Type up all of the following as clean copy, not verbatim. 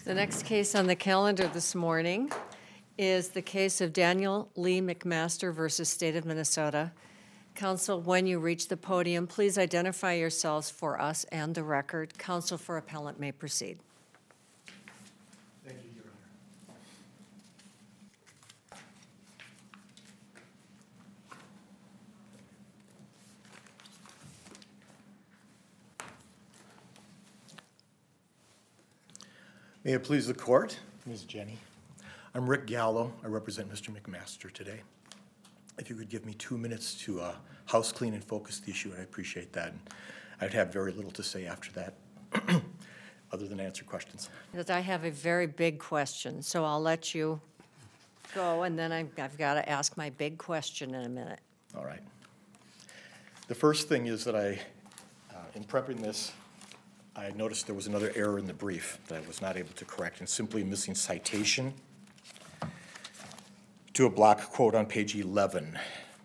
The next case on the calendar this morning is the case of Daniel Lee McMaster versus State of Minnesota. Counsel, when you reach the podium, please identify yourselves for us and the record. Counsel for appellant may proceed. Thank you, Your Honor. May it please the court, Ms. Jenny. I'm Rick Gallo. I represent Mr. McMaster today. If you could give me 2 minutes to house clean and focus the issue, I'd appreciate that. And I'd have very little to say after that, other than answer questions. Because I have a very big question, so I'll let you go, and then I've got to ask my big question in a minute. All right. The first thing is that in prepping this, I noticed there was another error in the brief that I was not able to correct, and simply missing citation to a block quote on page 11.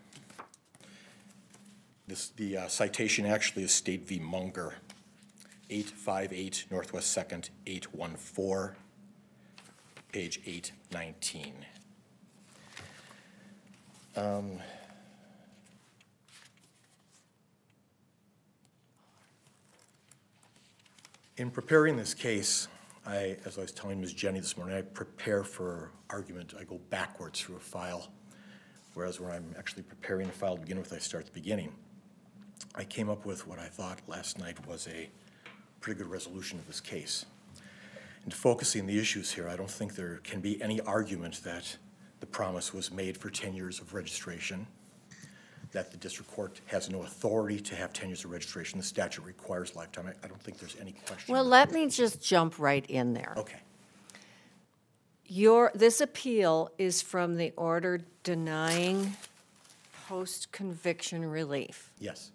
The citation actually is State v. Munger, 858 Northwest 2nd, 814, page 819. In preparing this case, as I was telling Ms. Jenny this morning, I prepare for argument. I go backwards through a file, whereas when I'm actually preparing a file to begin with, I start at the beginning. I came up with what I thought last night was a pretty good resolution of this case. And focusing the issues here, I don't think there can be any argument that the promise was made for 10 years of registration, that the district court has no authority to have 10 years of registration. The statute requires lifetime. I don't think there's any question. Well, let me just jump right in there. Okay. This appeal is from the order denying post-conviction relief. Yes.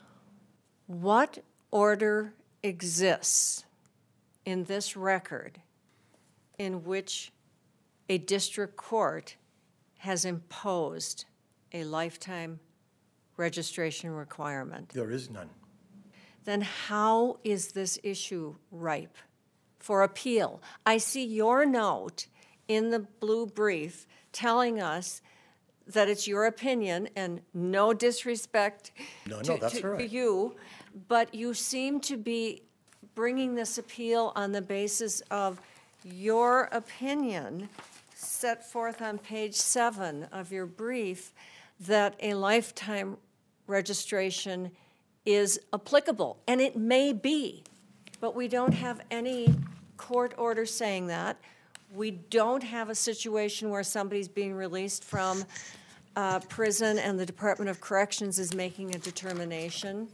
What order exists in this record in which a district court has imposed a lifetime registration requirement? There is none. Then how is this issue ripe for appeal? I see your note in the blue brief telling us that it's your opinion, and no disrespect to you, but you seem to be bringing this appeal on the basis of your opinion set forth on page 7 of your brief that a lifetime registration is applicable, and it may be, but we don't have any court order saying that. We don't have a situation where somebody's being released from prison and the Department of Corrections is making a determination.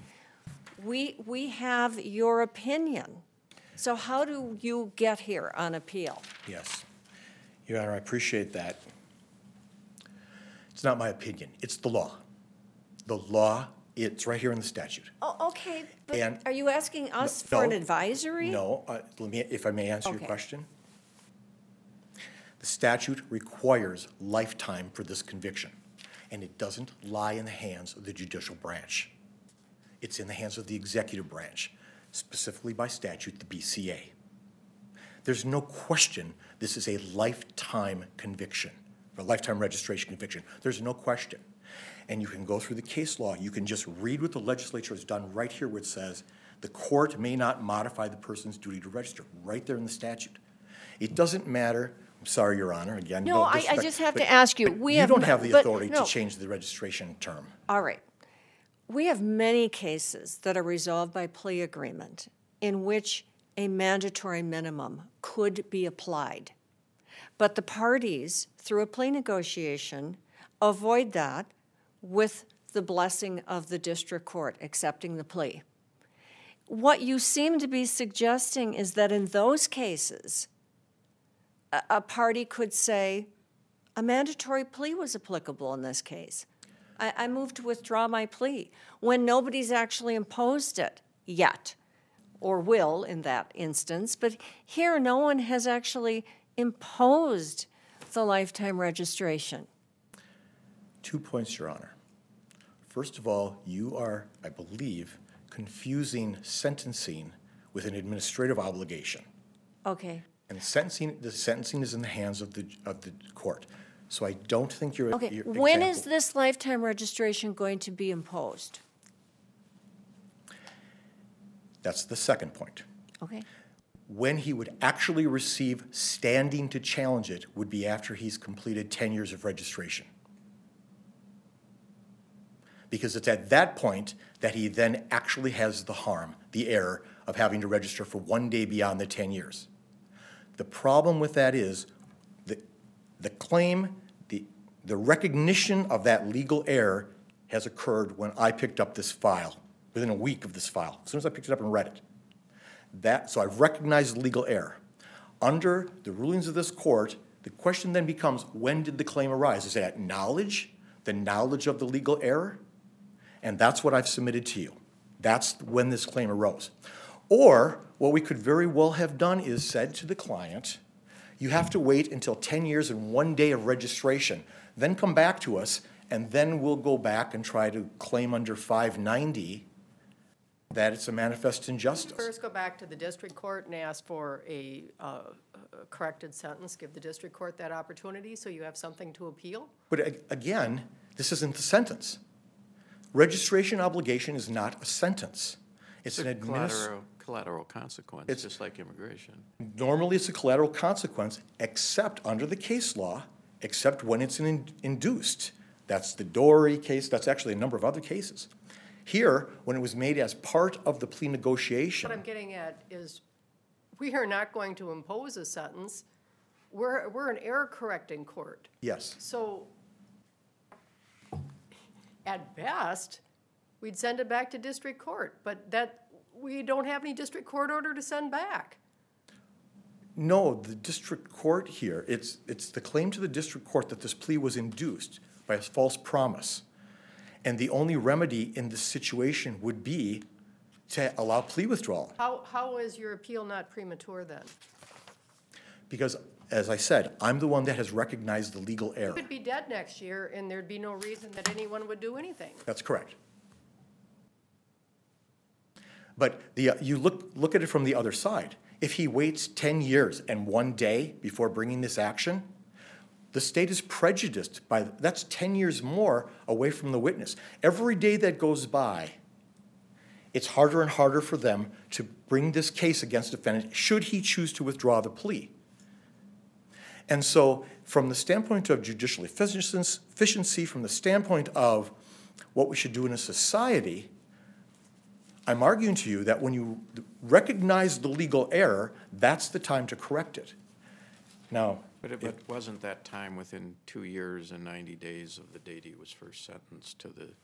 We have your opinion. So how do you get here on appeal? Yes. Your Honor, I appreciate that. It's not my opinion. It's the law. The law, it's right here in the statute. Oh, okay. But And are you asking us for an advisory? No. If I may answer your Okay. question. The statute requires lifetime for this conviction, and it doesn't lie in the hands of the judicial branch. It's in the hands of the executive branch, specifically by statute, the BCA. There's no question this is a lifetime conviction, a lifetime registration conviction. There's no question. And you can go through the case law. You can just read what the legislature has done right here, where it says the court may not modify the person's duty to register, right there in the statute. It doesn't matter. I'm sorry, Your Honor. Again, No, I just have to ask you. You don't have the authority to change the registration term. All right. We have many cases that are resolved by plea agreement in which a mandatory minimum could be applied. But the parties, through a plea negotiation, avoid that with the blessing of the district court accepting the plea. What you seem to be suggesting is that in those cases, a party could say, a mandatory plea was applicable in this case. I move to withdraw my plea when nobody's actually imposed it yet, or will in that instance. But here, no one has actually imposed the lifetime registration. 2 points, Your Honor. First of all, you are, I believe, confusing sentencing with an administrative obligation. Okay. And the sentencing is in the hands of the court. So I don't think your Okay, example. when is this lifetime registration going to be imposed? That's the second point. Okay, When he would actually receive standing to challenge it would be after he's completed 10 years of registration. Because it's at that point that he then actually has the harm, the error of having to register for 1 day beyond the 10 years. The problem with that is the claim, the recognition of that legal error has occurred when I picked up this file, within a week of this file, as soon as I picked it up and read it. So I've recognized the legal error. Under the rulings of this court, the question then becomes, when did the claim arise? Is it at knowledge, the knowledge of the legal error? And that's what I've submitted to you. That's when this claim arose. Or what we could very well have done is said to the client, you have to wait until 10 years and 1 day of registration, then come back to us, and then we'll go back and try to claim under 590 that it's a manifest injustice. First, go back to the district court and ask for a corrected sentence, give the district court that opportunity so you have something to appeal? But again, this isn't the sentence. Registration obligation is not a sentence. It's an collateral consequence, just like immigration. Normally, it's a collateral consequence, except under the case law, except when it's induced. That's the Dory case. That's actually a number of other cases. Here, when it was made as part of the plea negotiation. What I'm getting at is we are not going to impose a sentence. We're an error-correcting court. Yes. So at best, we'd send it back to district court, but we don't have any district court order to send back. No, the district court here, it's the claim to the district court that this plea was induced by a false promise. And the only remedy in this situation would be to allow plea withdrawal. How is your appeal not premature then? Because, as I said, I'm the one that has recognized the legal error. You could be dead next year, and there'd be no reason that anyone would do anything. That's correct. But you look at it from the other side. If he waits 10 years and 1 day before bringing this action, the state is prejudiced by that's 10 years more away from the witness. Every day that goes by, it's harder and harder for them to bring this case against the defendant should he choose to withdraw the plea. And so from the standpoint of judicial efficiency, from the standpoint of what we should do in a society, I'm arguing to you that when you recognize the legal error, that's the time to correct it. Now, But it wasn't that time within 2 years and 90 days of the date he was first sentenced to the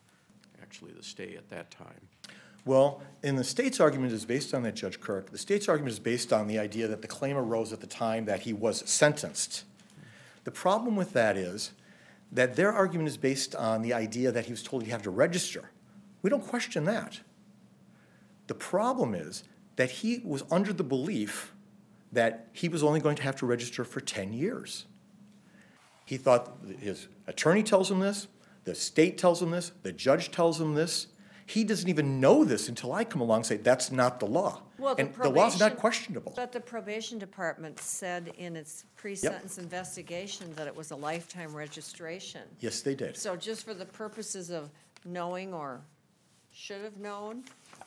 stay at that time? well, in the state's argument is based on that, Judge Kirk. The state's argument is based on the idea that the claim arose at the time that he was sentenced. The problem with that is that their argument is based on the idea that he was told you have to register. We don't question that. The problem is that he was under the belief that he was only going to have to register for 10 years. He thought his attorney tells him this, the state tells him this, the judge tells him this. He doesn't even know this until I come along and say, that's not the law. Well, and the law's not questionable. But the probation department said in its pre-sentence investigation that it was a lifetime registration. Yes, they did. So just for the purposes of knowing or should have known?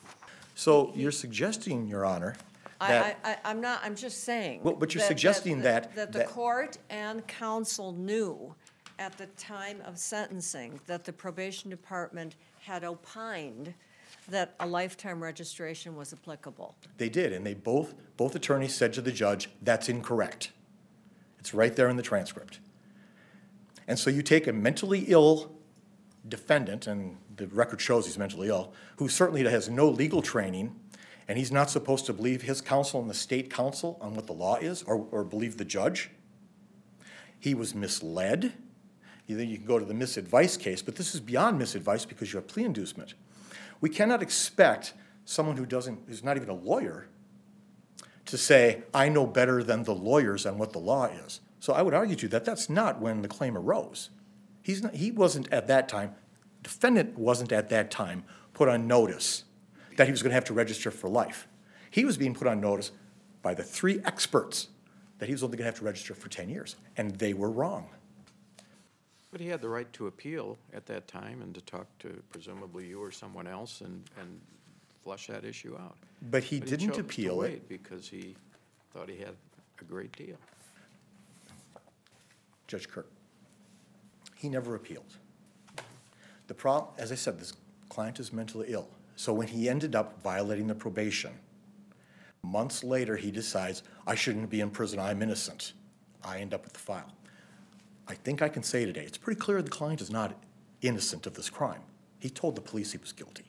So you're suggesting, Your Honor, that I'm not, I'm just saying. Well, but you're suggesting that the court and counsel knew at the time of sentencing that the probation department had opined that a lifetime registration was applicable. they did, and they both attorneys said to the judge, that's incorrect. It's right there in the transcript. And so you take a mentally ill defendant, and the record shows he's mentally ill, who certainly has no legal training, and he's not supposed to believe his counsel and the state counsel on what the law is, or believe the judge. He was misled. You can go to the misadvice case, but this is beyond misadvice because you have plea inducement. We cannot expect someone who's not even a lawyer to say, I know better than the lawyers on what the law is. So I would argue to you that that's not when the claim arose. He wasn't at that time, defendant wasn't at that time put on notice that he was going to have to register for life. He was being put on notice by the 3 experts that he was only going to have to register for 10 years, and they were wrong. But he had the right to appeal at that time and to talk to presumably you or someone else and flush that issue out. But he But didn't chose to appeal it. wait because he thought he had a great deal. Judge Kirk, he never appealed. The problem, as I said, this client is mentally ill. So when he ended up violating the probation, months later he decides, I shouldn't be in prison, I'm innocent. I end up with the file. I think I can say today, it's pretty clear the client is not innocent of this crime. He told the police he was guilty.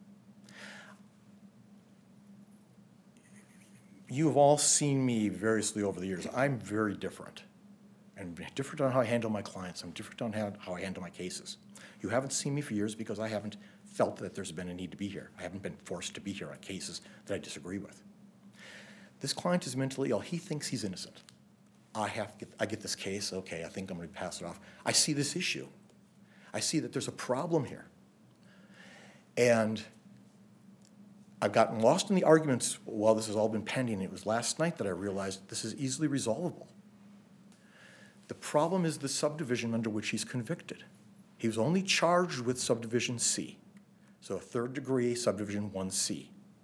You have all seen me variously over the years. I'm very different. I'm different on how I handle my clients. I'm different on how I handle my cases. You haven't seen me for years because I haven't felt that there's been a need to be here. I haven't been forced to be here on cases that I disagree with. This client is mentally ill. He thinks he's innocent. I get this case, okay, I think I'm going to pass it off. I see this issue. I see that there's a problem here. And I've gotten lost in the arguments while this has all been pending. It was last night that I realized this is easily resolvable. The problem is the subdivision under which he's convicted. He was only charged with subdivision C, so a third degree subdivision 1C.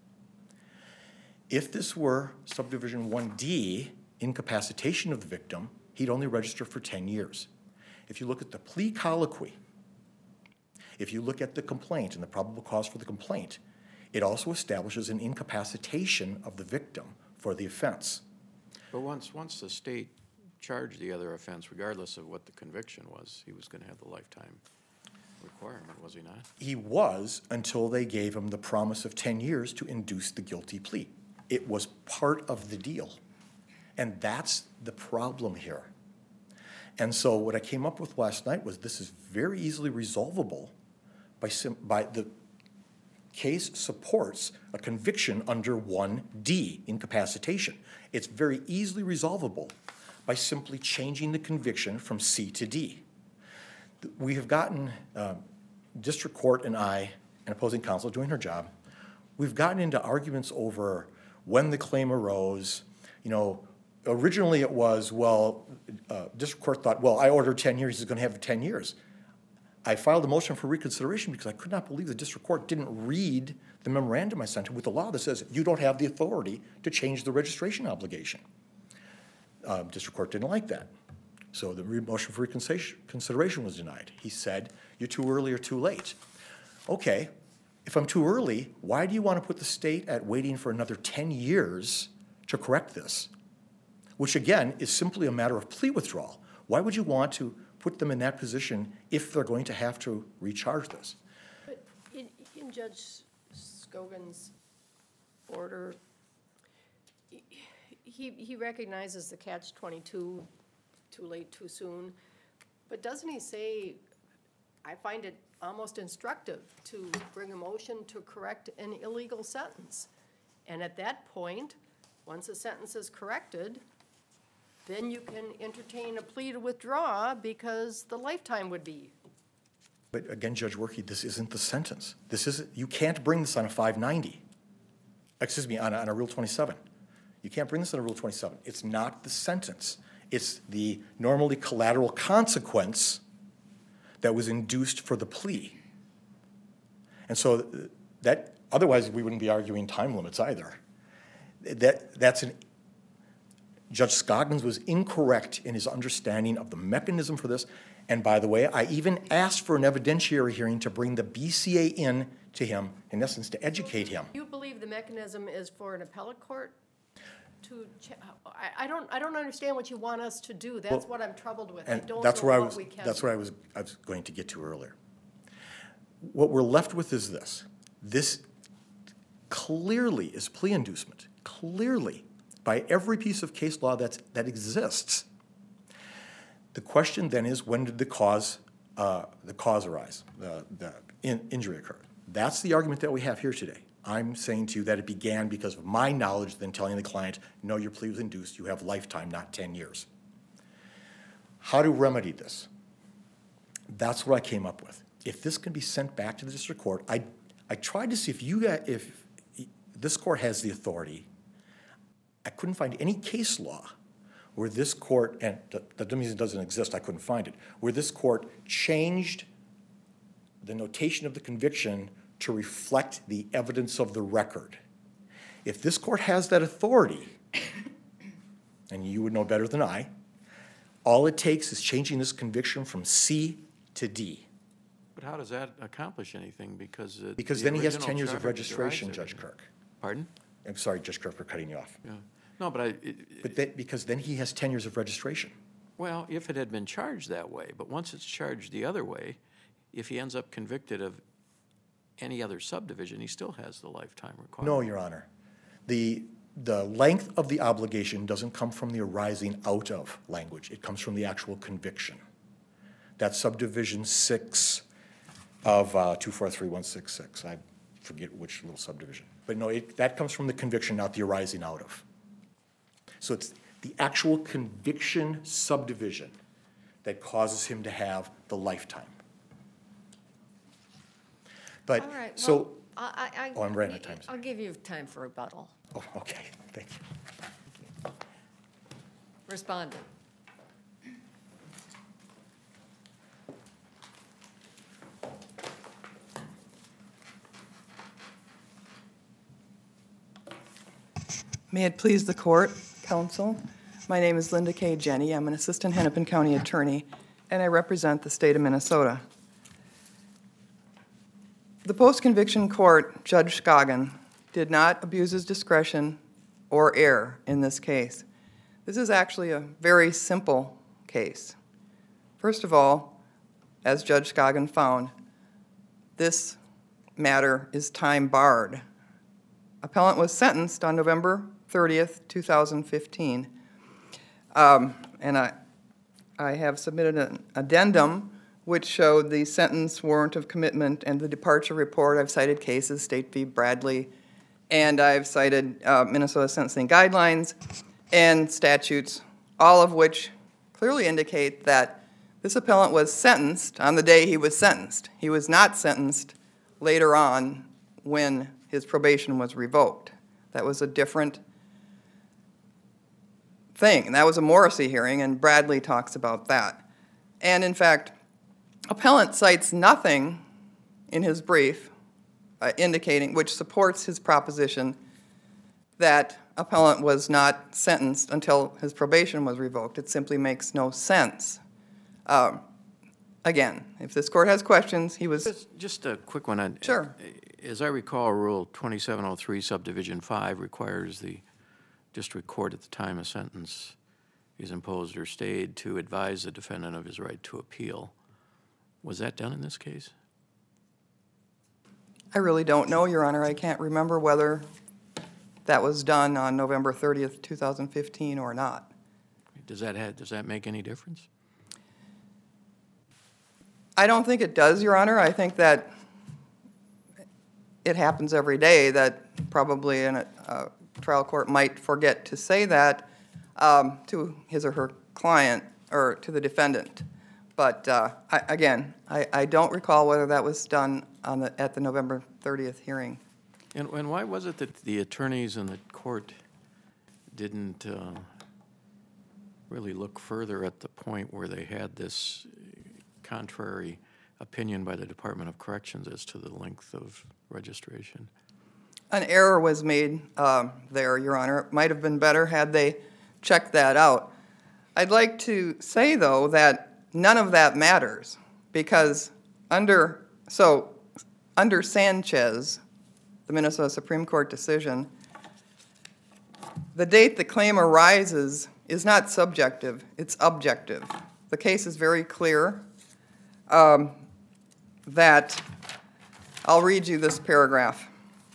If this were subdivision 1D, incapacitation of the victim, he'd only register for 10 years. If you look at the plea colloquy, if you look at the complaint and the probable cause for the complaint, it also establishes an incapacitation of the victim for the offense. But once the state charged the other offense, regardless of what the conviction was, he was going to have the lifetime requirement, was he not? He was, until they gave him the promise of 10 years to induce the guilty plea. It was part of the deal. And that's the problem here. And so what I came up with last night was this is very easily resolvable by the case supports a conviction under 1D, incapacitation. It's very easily resolvable by simply changing the conviction from C to D. We have gotten, district court and I, and opposing counsel doing her job, we've gotten into arguments over when the claim arose. You know, originally it was, well, district court thought, well, I ordered 10 years, he's going to have 10 years. I filed a motion for reconsideration because I could not believe the district court didn't read the memorandum I sent him with the law that says you don't have the authority to change the registration obligation. District court didn't like that. So the motion for reconsideration was denied. He said, you're too early or too late. Okay, if I'm too early, why do you want to put the state at waiting for another 10 years to correct this? Which again is simply a matter of plea withdrawal. Why would you want to put them in that position if they're going to have to recharge this? But in Judge Scogan's order, he recognizes the catch-22, too late, too soon, but doesn't he say, I find it almost instructive to bring a motion to correct an illegal sentence. And at that point, once a sentence is corrected, then you can entertain a plea to withdraw because the lifetime would be. But again, Judge Werke, this isn't the sentence. This isn't, you can't bring this on a 590. Excuse me, on a Rule 27. You can't bring this on a Rule 27. It's not the sentence. It's the normally collateral consequence that was induced for the plea. And so that, otherwise we wouldn't be arguing time limits either. Judge Scoggins was incorrect in his understanding of the mechanism for this. And by the way, I even asked for an evidentiary hearing to bring the BCA in to him, in essence, to educate him. You believe the mechanism is for an appellate court to, I don't understand what you want us to do. That's what I'm troubled with. I don't know what we can. That's what I was going to get to earlier. What we're left with is this. This clearly is plea inducement, clearly, by every piece of case law that exists. The question then is, when did the cause arise, the injury occur? That's the argument that we have here today. I'm saying to you that it began because of my knowledge, then telling the client, no, your plea was induced, you have lifetime, not 10 years. How to remedy this? That's what I came up with. If this can be sent back to the district court, I tried to see if this court has the authority. I couldn't find any case law where this court, and that doesn't mean it doesn't exist, I couldn't find it, where this court changed the notation of the conviction to reflect the evidence of the record. If this court has that authority, and you would know better than I, all it takes is changing this conviction from C to D. But how does that accomplish anything? Because Because the then he has original 10 years of charge registration, derives Judge it. Kirk. Pardon? I'm sorry, Judge Kirk, for cutting you off. Yeah. No, but Because then he has 10 years of registration. well, if it had been charged that way, but once it's charged the other way, if he ends up convicted of any other subdivision, he still has the lifetime requirement. No, Your Honor. The length of the obligation doesn't come from the arising out of language. It comes from the actual conviction. That's subdivision 6 of 243166. I forget which little subdivision. But no, that comes from the conviction, not the arising out of. So it's the actual conviction subdivision that causes him to have the lifetime. But, All right, so, well, oh, I'm running out of time. I'll give you time for rebuttal. oh, okay, thank you. Respondent. May it please the court, counsel. My name is Linda K. Jenny. I'm an assistant Hennepin County attorney, and I represent the state of Minnesota. The post-conviction court, Judge Scoggin, did not abuse his discretion or err in this case. This is actually a very simple case. First of all, as Judge Scoggin found, this matter is time barred. Appellant was sentenced on November 30th, 2015. And I have submitted an addendum which showed the sentence, warrant of commitment, and the departure report. I've cited cases, State v. Bradley, and I've cited Minnesota sentencing guidelines and statutes, all of which clearly indicate that this appellant was sentenced on the day he was sentenced. He was not sentenced later on when his probation was revoked. That was a different thing. And that was a Morrissey hearing, and Bradley talks about that. And in fact, appellant cites nothing in his brief indicating, which supports his proposition that appellant was not sentenced until his probation was revoked. It simply makes no sense. Again, if this court has questions, he was... Just a quick one. Sure. As I recall, Rule 2703, Subdivision 5 requires the district court at the time a sentence is imposed or stayed to advise the defendant of his right to appeal. Was that done in this case? I really don't know, Your Honor. I can't remember whether that was done on November 30th, 2015 or not. Does that make any difference? I don't think it does, Your Honor. I think that it happens every day that probably a trial court might forget to say that to his or her client or to the defendant. But I don't recall whether that was done at the November 30th hearing. And why was it that the attorneys in the court didn't really look further at the point where they had this contrary opinion by the Department of Corrections as to the length of registration? An error was made there, Your Honor. It might have been better had they checked that out. I'd like to say, though, that none of that matters because under Sanchez, the Minnesota Supreme Court decision, the date the claim arises is not subjective, it's objective. The case is very clear that, I'll read you this paragraph,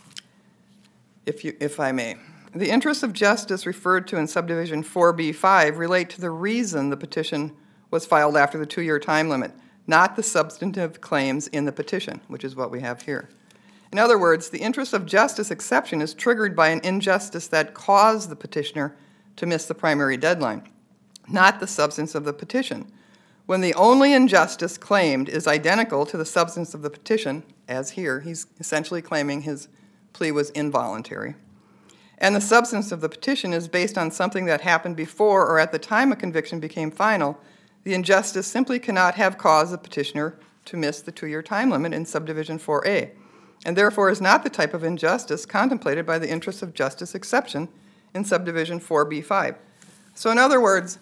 if I may. The interests of justice referred to in subdivision 4B5 relate to the reason the petition was filed after the 2-year time limit, not the substantive claims in the petition, which is what we have here. In other words, the interest of justice exception is triggered by an injustice that caused the petitioner to miss the primary deadline, not the substance of the petition. When the only injustice claimed is identical to the substance of the petition, as here, he's essentially claiming his plea was involuntary, and the substance of the petition is based on something that happened before or at the time a conviction became final, the injustice simply cannot have caused the petitioner to miss the 2-year time limit in subdivision 4A, and therefore is not the type of injustice contemplated by the interest of justice exception in subdivision 4B5. So in other words,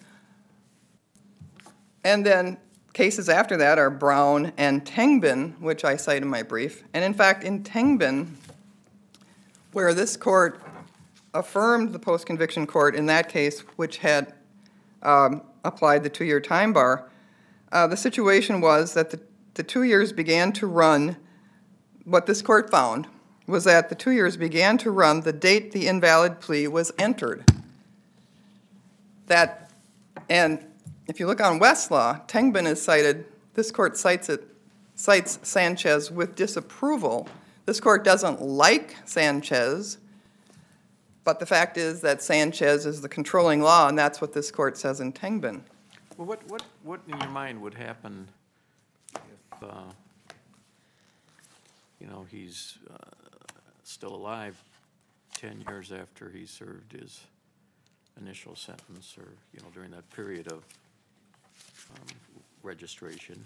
and then cases after that are Brown and Tengbin, which I cite in my brief. And in fact, in Tengbin, where this court affirmed the post-conviction court in that case, which had applied the 2-year time bar, the situation was that the 2 years began to run. What this court found was that the 2 years began to run the date the invalid plea was entered. And if you look on Westlaw, Tengbin is cited, this court cites Sanchez with disapproval. This court doesn't like Sanchez, but the fact is that Sanchez is the controlling law, and that's what this court says in Tengbin. Well, what in your mind would happen if, he's still alive 10 years after he served his initial sentence, or, during that period of registration,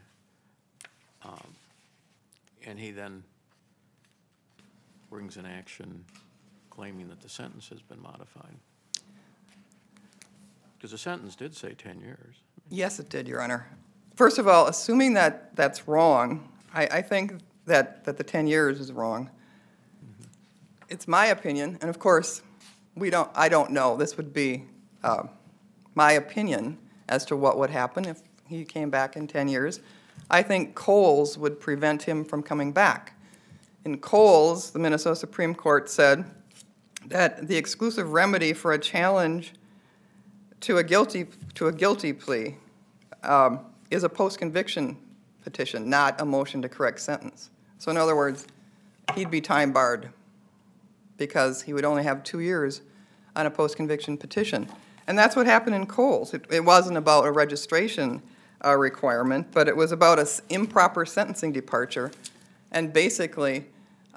and he then brings an action claiming that the sentence has been modified? Because the sentence did say 10 years. Yes, it did, Your Honor. First of all, assuming that that's wrong, I think that the 10 years is wrong. Mm-hmm. It's my opinion, and of course, I don't know. This would be my opinion as to what would happen if he came back in 10 years. I think Coles would prevent him from coming back. In Coles, the Minnesota Supreme Court said that the exclusive remedy for a challenge to a guilty plea is a post-conviction petition, not a motion to correct sentence. So in other words, he'd be time barred because he would only have 2 years on a post-conviction petition. And that's what happened in Coles. It wasn't about a registration requirement, but it was about an improper sentencing departure. And basically,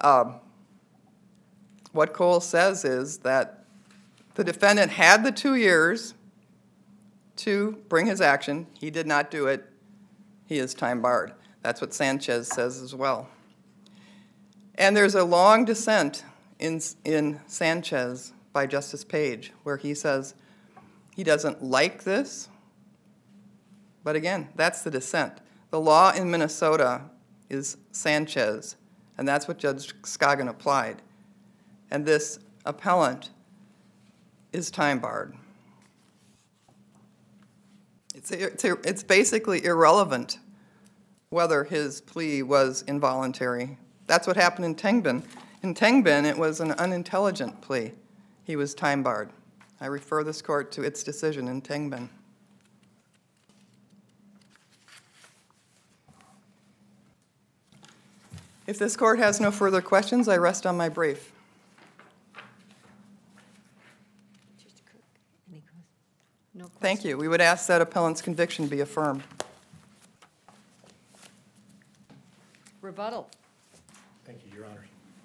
what Coles says is that the defendant had the 2 years to bring his action. He did not do it. He is time barred. That's what Sanchez says as well. And there's a long dissent in Sanchez by Justice Page where he says he doesn't like this. But again, that's the dissent. The law in Minnesota is Sanchez, and that's what Judge Scoggin applied. And this appellant is time barred. It's basically irrelevant whether his plea was involuntary. That's what happened in Tengbin. In Tengbin, it was an unintelligent plea. He was time barred. I refer this court to its decision in Tengbin. If this court has no further questions, I rest on my brief. No question. Thank you. We would ask that appellant's conviction be affirmed. Rebuttal. Thank you, Your Honor.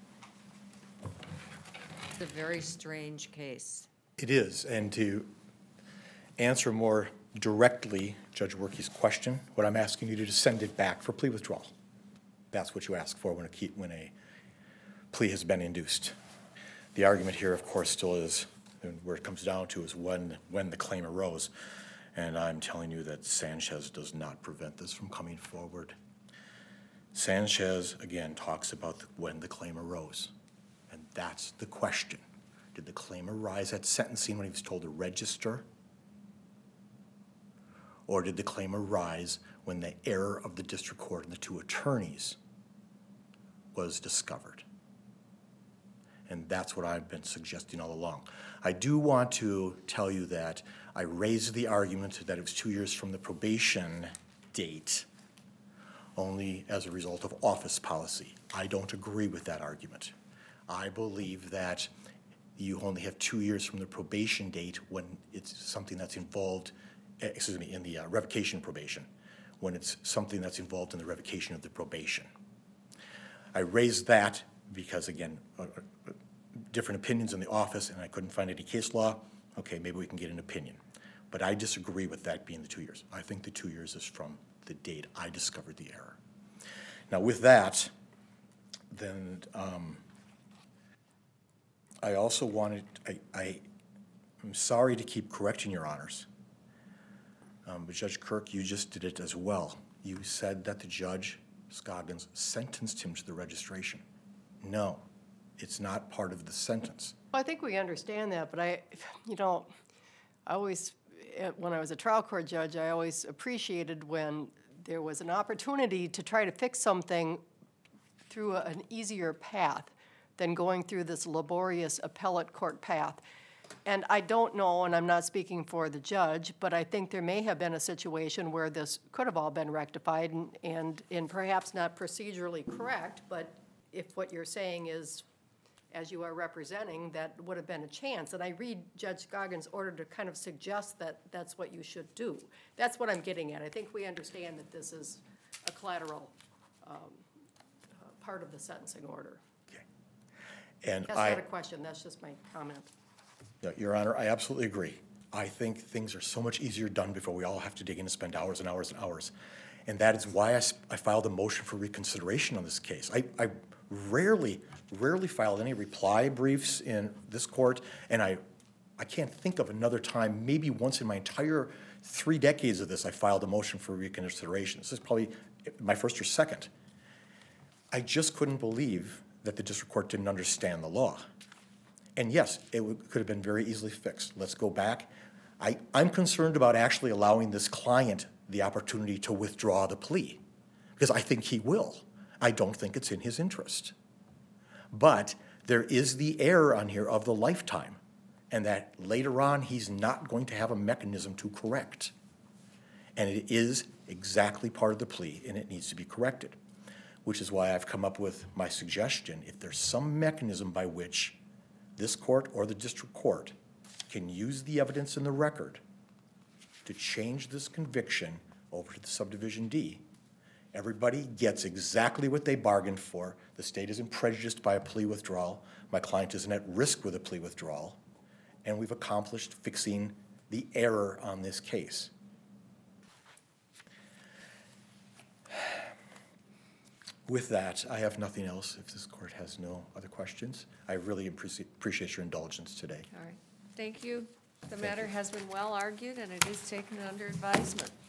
It's a very strange case. It is, and to answer more directly Judge Werke's question, what I'm asking you to do is send it back for plea withdrawal. That's what you ask for when a plea has been induced. The argument here, of course, still is, and where it comes down to is when the claim arose. And I'm telling you that Sanchez does not prevent this from coming forward. Sanchez, again, talks about when the claim arose. And that's the question. Did the claim arise at sentencing when he was told to register? Or did the claim arise when the error of the district court and the two attorneys was discovered? And that's what I've been suggesting all along. I do want to tell you that I raised the argument that it was 2 years from the probation date only as a result of office policy. I don't agree with that argument. I believe that you only have 2 years from the probation date when it's something that's involved, in the revocation probation, when it's something that's involved in the revocation of the probation. I raised that because, again, different opinions in the office and I couldn't find any case law, okay, maybe we can get an opinion. But I disagree with that being the 2 years. I think the 2 years is from the date I discovered the error. Now, with that, then I also wanted, I'm sorry to keep correcting your honors, but Judge Kirk, you just did it as well. You said that the Judge, Scoggins, sentenced him to the registration. No, it's not part of the sentence. Well, I think we understand that, but I always, when I was a trial court judge, I always appreciated when there was an opportunity to try to fix something through an easier path than going through this laborious appellate court path. And I don't know, and I'm not speaking for the judge, but I think there may have been a situation where this could have all been rectified and perhaps not procedurally correct, but if what you're saying is, as you are representing, that would have been a chance. And I read Judge Scoggins' order to kind of suggest that that's what you should do. That's what I'm getting at. I think we understand that this is a collateral part of the sentencing order. Okay. And That's not a question, that's just my comment. No, Your Honor, I absolutely agree. I think things are so much easier done before we all have to dig in and spend hours and hours and hours. And that is why I filed a motion for reconsideration on this case. I rarely filed any reply briefs in this court, and I can't think of another time, maybe once in my entire 3 decades of this, I filed a motion for reconsideration. This is probably my first or second. I just couldn't believe that the district court didn't understand the law. And yes, it could have been very easily fixed. Let's go back. I'm concerned about actually allowing this client the opportunity to withdraw the plea, because I think he will. I don't think it's in his interest. But there is the error on here of the lifetime, and that later on he's not going to have a mechanism to correct. And it is exactly part of the plea, and it needs to be corrected, which is why I've come up with my suggestion. If there's some mechanism by which this court or the district court can use the evidence in the record to change this conviction over to the subdivision D, everybody gets exactly what they bargained for. The state isn't prejudiced by a plea withdrawal. My client isn't at risk with a plea withdrawal. And we've accomplished fixing the error on this case. With that, I have nothing else. If this court has no other questions, I really appreciate your indulgence today. All right. Thank you. The matter has been well argued, and it is taken under advisement.